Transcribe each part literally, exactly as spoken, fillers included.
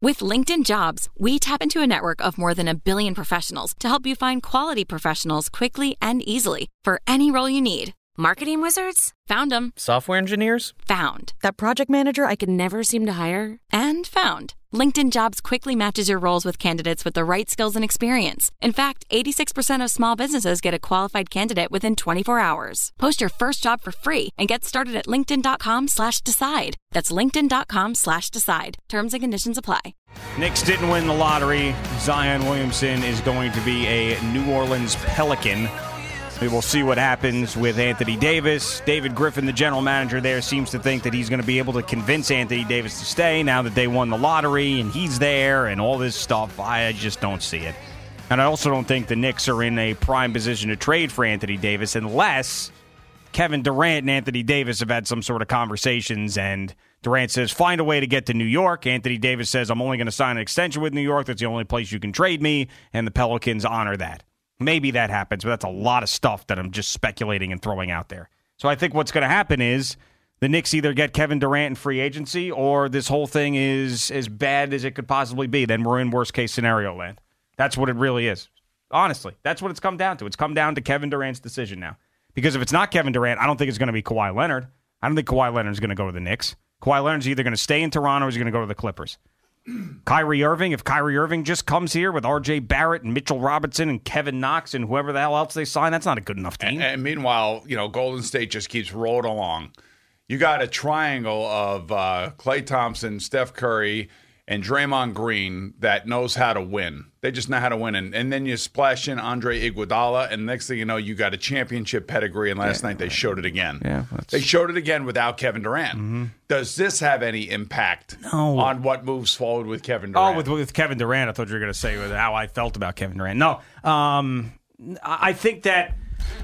With LinkedIn Jobs, we tap into a network of more than a billion professionals to help you find quality professionals quickly and easily for any role you need. Marketing wizards? Found them. Software engineers? Found. That project manager I could never seem to hire? And found. LinkedIn Jobs quickly matches your roles with candidates with the right skills and experience. In fact, eighty-six percent of small businesses get a qualified candidate within twenty-four hours. Post your first job for free and get started at linkedin.com slash decide. That's linkedin.com slash decide. Terms and conditions apply. Knicks didn't win the lottery. Zion Williamson is going to be a New Orleans Pelican. We will see what happens with Anthony Davis. David Griffin, the general manager there, seems to think that he's going to be able to convince Anthony Davis to stay now that they won the lottery and he's there and all this stuff. I just don't see it. And I also don't think the Knicks are in a prime position to trade for Anthony Davis unless Kevin Durant and Anthony Davis have had some sort of conversations and Durant says, find a way to get to New York. Anthony Davis says, I'm only going to sign an extension with New York. That's the only place you can trade me. And the Pelicans honor that. Maybe that happens, but that's a lot of stuff that I'm just speculating and throwing out there. So I think what's going to happen is the Knicks either get Kevin Durant in free agency or this whole thing is as bad as it could possibly be. Then we're in worst-case scenario land. That's what it really is. Honestly, that's what it's come down to. It's come down to Kevin Durant's decision now. Because if it's not Kevin Durant, I don't think it's going to be Kawhi Leonard. I don't think Kawhi Leonard's going to go to the Knicks. Kawhi Leonard's either going to stay in Toronto or he's going to go to the Clippers. Kyrie Irving, if Kyrie Irving just comes here with R J Barrett and Mitchell Robinson and Kevin Knox and whoever the hell else they sign, that's not a good enough team. And, and meanwhile, you know, Golden State just keeps rolling along. You got a triangle of uh, Klay Thompson, Steph Curry, and Draymond Green that knows how to win. They just know how to win. And, and then you splash in Andre Iguodala, and next thing you know, you got a championship pedigree, and last yeah, night they showed it again. Yeah, they showed it again without Kevin Durant. Mm-hmm. Does this have any impact no. on what moves forward with Kevin Durant? Oh, with, with Kevin Durant, I thought you were going to say with how I felt about Kevin Durant. No, um, I think that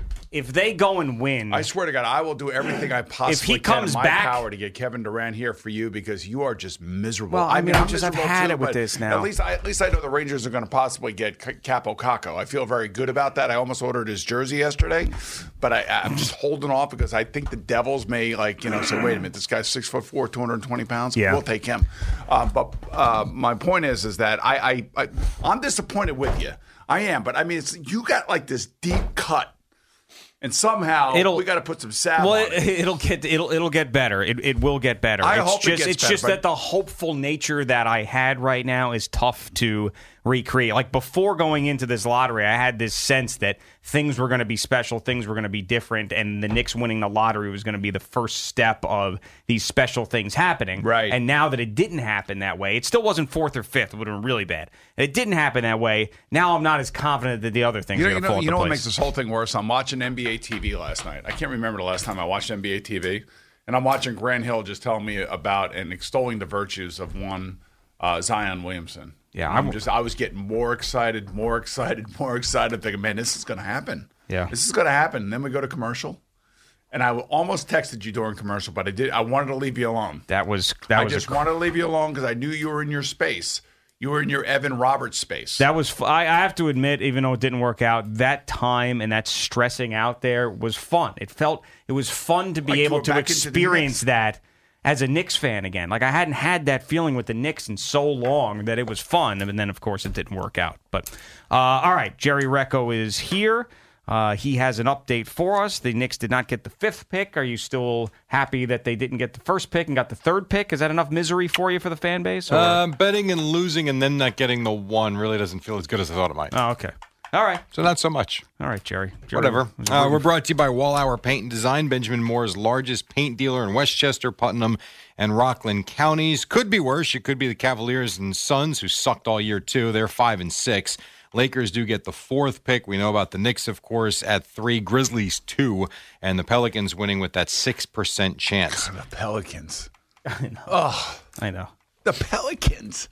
if they go and win, I swear to God, I will do everything I possibly if he can comes in my back, power to get Kevin Durant here for you because you are just miserable. Well, I, I mean, I'm I'm just I've had too, it with this now. At least, I, at least I know the Rangers are going to possibly get Capo Caco. I feel very good about that. I almost ordered his jersey yesterday, but I, I'm just holding off because I think the Devils may, like, you know, say, wait a minute, this guy's six foot four, two hundred twenty pounds. Yeah. We'll take him. Uh, but uh, my point is, is that I, I, I, I'm disappointed with you. I am, but I mean, it's, you got like this deep cut. And somehow it'll, we got to put some salve well, on it. It'll get it'll it'll get better. It it will get better. I it's hope just, it gets It's better, just that the hopeful nature that I had right now is tough to recreate. Like before going into this lottery, I had this sense that things were going to be special, things were going to be different, and the Knicks winning the lottery was going to be the first step of these special things happening. Right. And now that it didn't happen that way, it still wasn't fourth or fifth. It would have been really bad. It didn't happen that way. Now I'm not as confident that the other things you know, are going to you know, fall into You know place. what makes this whole thing worse? I'm watching N B A T V last night. I can't remember the last time I watched N B A T V. And I'm watching Grant Hill just tell me about and extolling the virtues of one uh, Zion Williamson. Yeah, I'm I'm just. I was getting more excited, more excited, more excited. Thinking, man, this is going to happen. Yeah, this is going to happen. And then we go to commercial, and I almost texted you during commercial, but I did. I wanted to leave you alone. That was that I was. I just a, wanted to leave you alone because I knew you were in your space. You were in your Evan Roberts space. That was. I, I have to admit, even though it didn't work out, that time and that stressing out there was fun. It felt it was fun to be like able to experience that. As a Knicks fan again. Like, I hadn't had that feeling with the Knicks in so long that it was fun. And then, of course, it didn't work out. But, uh, all right, Jerry Recco is here. Uh, he has an update for us. The Knicks did not get the fifth pick. Are you still happy that they didn't get the first pick and got the third pick? Is that enough misery for you for the fan base? Or? Uh, betting and losing and then not getting the one really doesn't feel as good as I thought it might. Oh, okay. All right. So not so much. All right, Jerry. Jerry Whatever. Uh, we're brought to you by Wallhour Paint and Design, Benjamin Moore's largest paint dealer in Westchester, Putnam, and Rockland counties. Could be worse. It could be the Cavaliers and Suns, who sucked all year, too. They're five and six. Lakers do get the fourth pick. We know about the Knicks, of course, at three. Grizzlies, two. And the Pelicans winning with that six percent chance. God, the Pelicans. I know. Oh, I know. The Pelicans.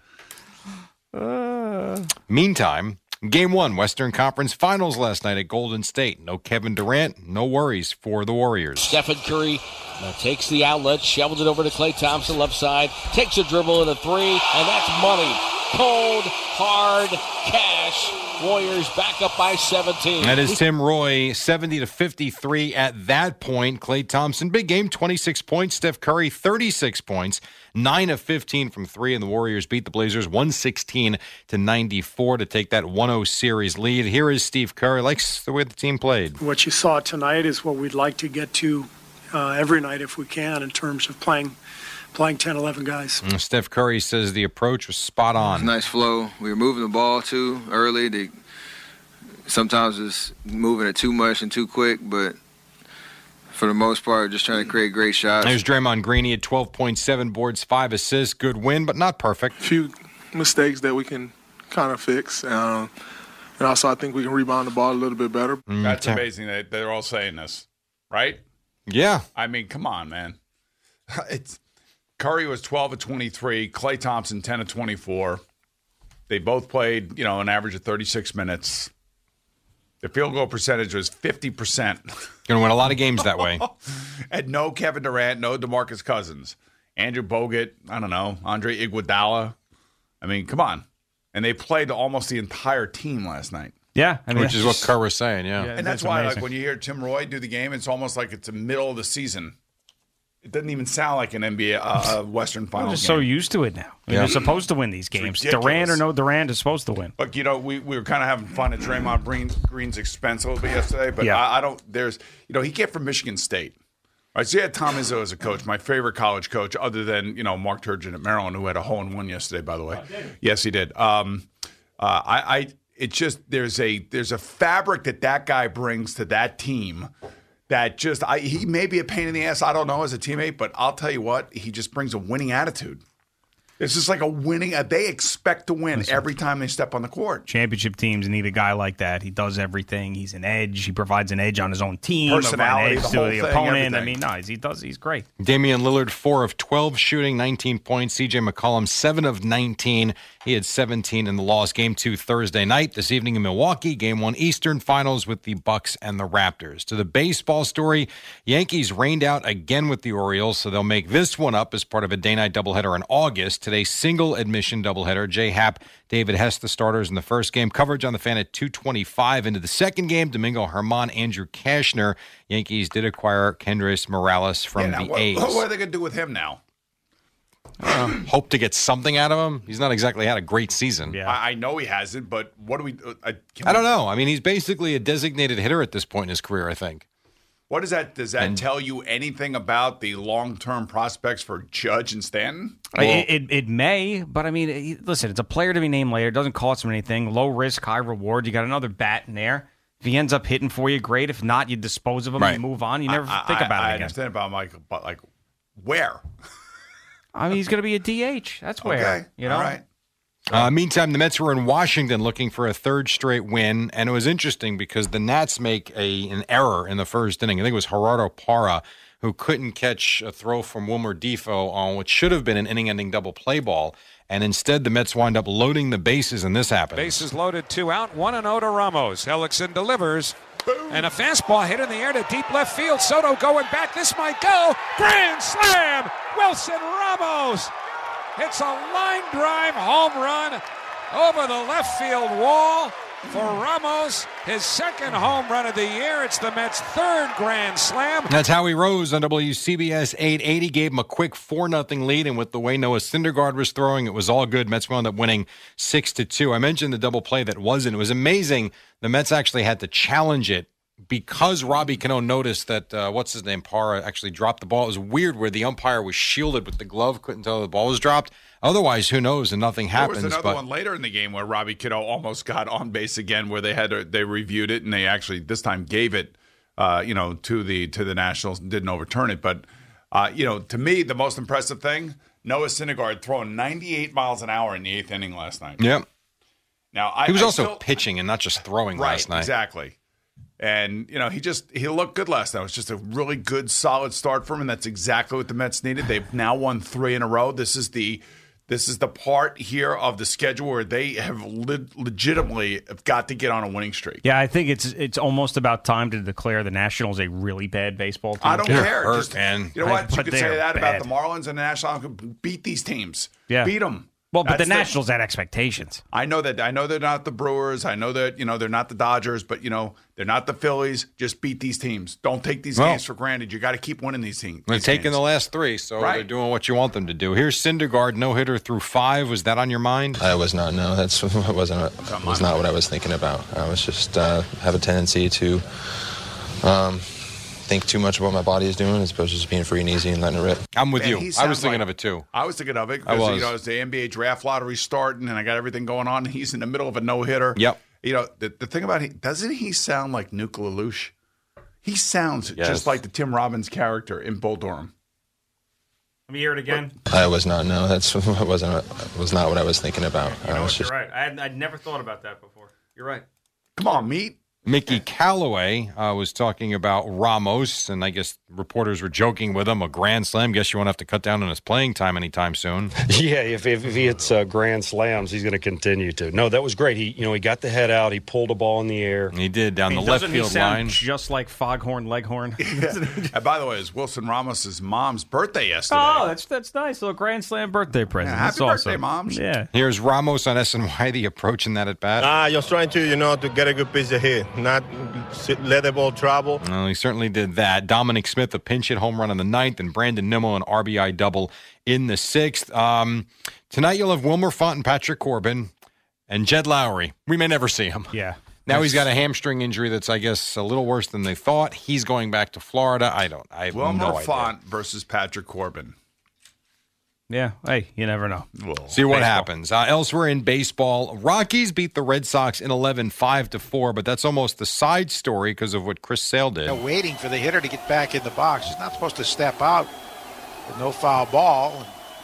Uh. Meantime, Game one, Western Conference Finals last night at Golden State. No Kevin Durant, no worries for the Warriors. Stephen Curry uh, takes the outlet, shovels it over to Klay Thompson, left side, takes a dribble and a three, and that's money. Cold, hard cash. Warriors back up by seventeen. That is Tim Roy, seventy to fifty-three at that point. Klay Thompson, big game, twenty-six points. Steph Curry, thirty-six points, nine of fifteen from three, and the Warriors beat the Blazers one sixteen to ninety-four to take that one oh series lead. Here is Steve Kerr. Likes the way the team played. What you saw tonight is what we'd like to get to uh, every night if we can in terms of playing playing ten, eleven guys. And Steph Curry says the approach was spot on. Nice flow. We were moving the ball too early. They, sometimes it's moving it too much and too quick, but for the most part, just trying to create great shots. There's Draymond Green. He had twelve point seven boards, five assists. Good win, but not perfect. A few mistakes that we can kind of fix. Um, and also, I think we can rebound the ball a little bit better. Mm, That's ter- amazing that they're all saying this, right? Yeah. I mean, come on, man. It's Curry was twelve of twenty-three. Klay Thompson, ten of twenty-four. They both played, you know, an average of thirty-six minutes. The field goal percentage was fifty percent. Going to win a lot of games that way. And no Kevin Durant, no DeMarcus Cousins. Andrew Bogut, I don't know, Andre Iguodala. I mean, come on. And they played almost the entire team last night. Yeah. I mean, Which is what Kerr was saying, yeah. Yeah. And that's, That's why, amazing. like, when you hear Tim Roy do the game, it's almost like it's the middle of the season. It doesn't even sound like an N B A uh, Western Final We're game. just so used to it now. I mean, Yeah. They're supposed to win these games. ridiculous. Durant or no Durant is supposed to win. Look, you know, we, we were kind of having fun at Draymond Green's, Green's expense a little bit yesterday, but Yeah. I, I don't, there's, you know, he came from Michigan State. All right, so you had Tom Izzo as a coach, my favorite college coach, other than, you know, Mark Turgeon at Maryland, who had a hole in one yesterday, by the way. Oh, yes, he did. Um, uh, I, I, it's just, there's a, there's a fabric that that guy brings to that team that just, I, he may be a pain in the ass, I don't know, as a teammate, but I'll tell you what, he just brings a winning attitude. It's just like a winning, uh, they expect to win every time they step on the court. Championship teams need a guy like that. He does everything. He's an edge. He provides an edge on his own team. Personality, an edge the to whole the thing, opponent. I everything. mean, no, he's, he does. He's great. Damian Lillard, four of twelve shooting, nineteen points. C J McCollum, seven of nineteen. He had seventeen in the loss. Game two Thursday night. This evening in Milwaukee, game one Eastern Finals with the Bucks and the Raptors. To the baseball story, Yankees rained out again with the Orioles, so they'll make this one up as part of a day-night doubleheader in August. Today's single admission doubleheader. Jay Happ, David Hess, the starters in the first game. Coverage on the Fan at two twenty-five. Into the second game, Domingo Germán, Andrew Kashner. Yankees did acquire Kendrys Morales from Yeah, now, the what, A's. what are they going to do with him now? Hope to get something out of him. He's not exactly had a great season. Yeah. I, I know he hasn't, but what do we? Uh, I, can I don't we- know. I mean, he's basically a designated hitter at this point in his career, I think. What does that? Does that And- tell you anything about the long-term prospects for Judge and Stanton? it, it, it may, but I mean, it- listen, it's a player to be named later. It doesn't cost him anything. Low risk, high reward. You got another bat in there. If he ends up hitting for you, great. If not, you dispose of him Right. and you move on. You never I, think I, about I it again. understand about Mike, but like, where? I mean, he's going to be a D H. That's where. Okay, You know? all right. Uh, meantime, the Mets were in Washington looking for a third straight win, and it was interesting because the Nats make a an error in the first inning. I think it was Gerardo Parra who couldn't catch a throw from Wilmer Defoe on what should have been an inning-ending double play ball, and instead the Mets wind up loading the bases, and this happens. Bases loaded, two out, one and oh to Ramos. Hellickson delivers. And a fastball hit in the air to deep left field. Soto going back. This might go. Grand slam. Wilson Ramos hits a line drive home run over the left field wall for Ramos. His second home run of the year. It's the Mets' third grand slam. That's Howie Rose on W C B S eight eighty. Gave him a quick four nothing lead, and with the way Noah Syndergaard was throwing, it was all good. Mets wound up winning six to two. I mentioned the double play that wasn't. It was amazing. The Mets actually had to challenge it because Robbie Cano noticed that, uh, what's his name, Parra, actually dropped the ball. It was weird where the umpire was shielded with the glove, couldn't tell the ball was dropped. Otherwise, who knows, and nothing happens. There was another but one later in the game where Robbie Kiddo almost got on base again, where they had to, they reviewed it and they actually this time gave it, uh, you know, to the to the Nationals and didn't overturn it. But uh, you know, to me, the most impressive thing, Noah Syndergaard throwing ninety-eight miles an hour in the eighth inning last night. yeah, Now I, he was I also still, pitching and not just throwing right, last night. exactly. And you know, he just he looked good last night. It was just a really good, solid start for him, and that's exactly what the Mets needed. They've now won three in a row. This is the This is the part here of the schedule where they have le- legitimately have got to get on a winning streak. Yeah, I think it's it's almost about time to declare the Nationals a really bad baseball team. I don't They're care. hurt, Just, man. you know what? But You could they're say that bad. about the Marlins and the National. Beat these teams. Yeah. Beat them. Well, but That's the Nationals had expectations. I know that. I know they're not the Brewers. I know that, you know, they're not the Dodgers, but, you know, they're not the Phillies. Just beat these teams. Don't take these well, games for granted. You got to keep winning these teams. They're taking the last three, so right. they're doing what you want them to do. Here's Syndergaard, no-hitter through five. Was that on your mind? I was not. No, that's wasn't. Was not what I was thinking about. I was just uh, have a tendency to um, think too much about what my body is doing as opposed to just being free and easy and letting it rip. I'm with Man, you. I was thinking like, of it too. I was thinking of it because you know, it's the N B A draft lottery starting and I got everything going on. He's in the middle of a no-hitter. Yep. You know, the, the thing about it, doesn't he sound like Nuke LaLoosh? He sounds yes. just like the Tim Robbins character in Bull Durham. Let me hear it again. I was not. No, that's wasn't. Was not what I was thinking about. You know I was what, just. You're right. I had, I'd never thought about that before. You're right. Come on, meat. Mickey Callaway uh, was talking about Ramos, and I guess reporters were joking with him. A grand slam. Guess you won't have to cut down on his playing time anytime soon. Yeah, if if, if he hits uh, grand slams, he's going to continue to. No, that was great. He you know he got the head out. He pulled a ball in the air. He did down I mean, the left field field he sound line. Just like Foghorn Leghorn. Yeah. And by the way, it's Wilson Ramos' mom's birthday yesterday. Oh, that's that's nice. Little grand slam birthday present. Yeah, happy that's birthday, awesome. moms. Yeah. Here's Ramos on S N Y, the approaching that at bat. Ah, just trying to you know to get a good pitch to hit, not let the ball travel. Well, he certainly did that. Dominic Smith, a pinch hit home run in the ninth, and Brandon Nimmo, an R B I double in the sixth. Um, tonight you'll have Wilmer Font and Patrick Corbin and Jed Lowry. We may never see him. Yeah. Now he's got a hamstring injury that's, I guess, a little worse than they thought. He's going back to Florida. I don't. I have Wilmer no idea. Font versus Patrick Corbin. Yeah. Hey, you never know. Well, See what baseball. happens. Uh, elsewhere in baseball, Rockies beat the Red Sox in eleven, five to four, but that's almost the side story because of what Chris Sale did. They're waiting for the hitter to get back in the box. He's not supposed to step out with no foul ball.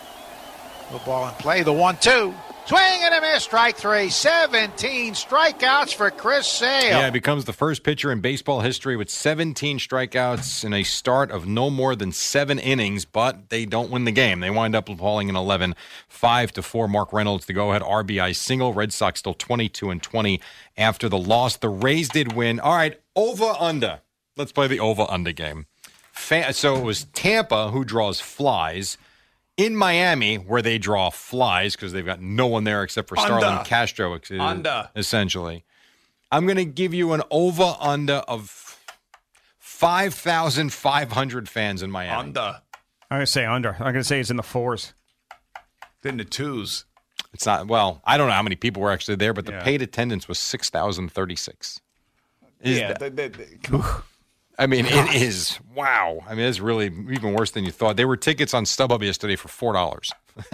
No ball in play. The one two. Swing and a miss. Strike three. seventeen strikeouts for Chris Sale. Yeah, he becomes the first pitcher in baseball history with seventeen strikeouts in a start of no more than seven innings, but they don't win the game. They wind up falling in eleven, five to four. Mark Reynolds, the go-ahead R B I single. Red Sox still twenty-two and twenty after the loss. The Rays did win. All right, over-under. Let's play the over-under game. So it was Tampa who draws flies. In Miami, where they draw flies because they've got no one there except for Under. Starlin Castro, Under. essentially. I'm going to give you an over-under of five thousand five hundred fans in Miami. Under. I'm going to say under. I'm going to say it's in the fours. Then the twos. It's not, well, I don't know how many people were actually there, but the Yeah. paid attendance was six thousand thirty-six. Is Yeah. that- they- they- they- come on. I mean, it is, wow. I mean, it's really even worse than you thought. There were tickets on StubHub yesterday for four dollars.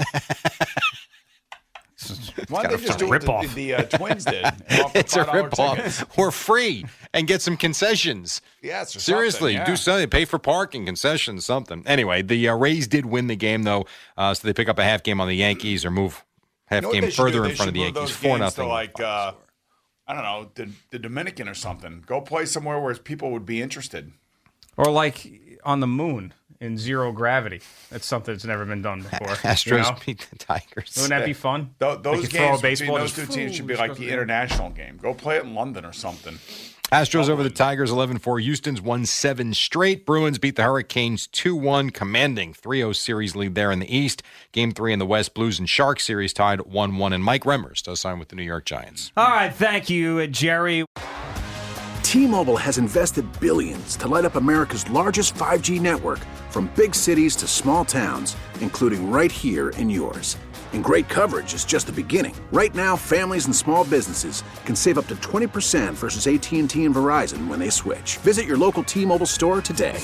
Why don't they just do what the, the uh, Twins did? and offer It's a five dollar tickets? rip-off. We're free and get some concessions. Yes, or Seriously, something, yeah. do something. Pay for parking, concessions, something. Anyway, the uh, Rays did win the game, though, uh, so they pick up a half game on the Yankees or move half You know what game they should further do? in They front of should the move Yankees. those four games to nothing. like, uh, I don't know, the, the Dominican or something. Go play somewhere where people would be interested. Or like on the moon in zero gravity. That's something that's never been done before. Astros you know? beat the Tigers. Wouldn't that be fun? Th- those Like you throw a games baseball, between those just two teams should be just like goes the there. international game. Go play it in London or something. Astros over the Tigers, eleven four. Houston's won seven straight. Bruins beat the Hurricanes two one, commanding three oh series lead there in the East. Game three in the West, Blues and Sharks series tied one one, and Mike Remmers does sign with the New York Giants. All right, thank you, Jerry. T-Mobile has invested billions to light up America's largest five G network, from big cities to small towns, including right here in yours. And great coverage is just the beginning. Right now, families and small businesses can save up to twenty percent versus A T and T and Verizon when they switch. Visit your local T-Mobile store today.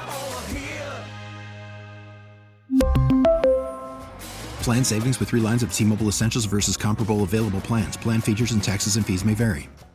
Plan savings with three lines of T-Mobile Essentials versus comparable available plans. Plan features and taxes and fees may vary.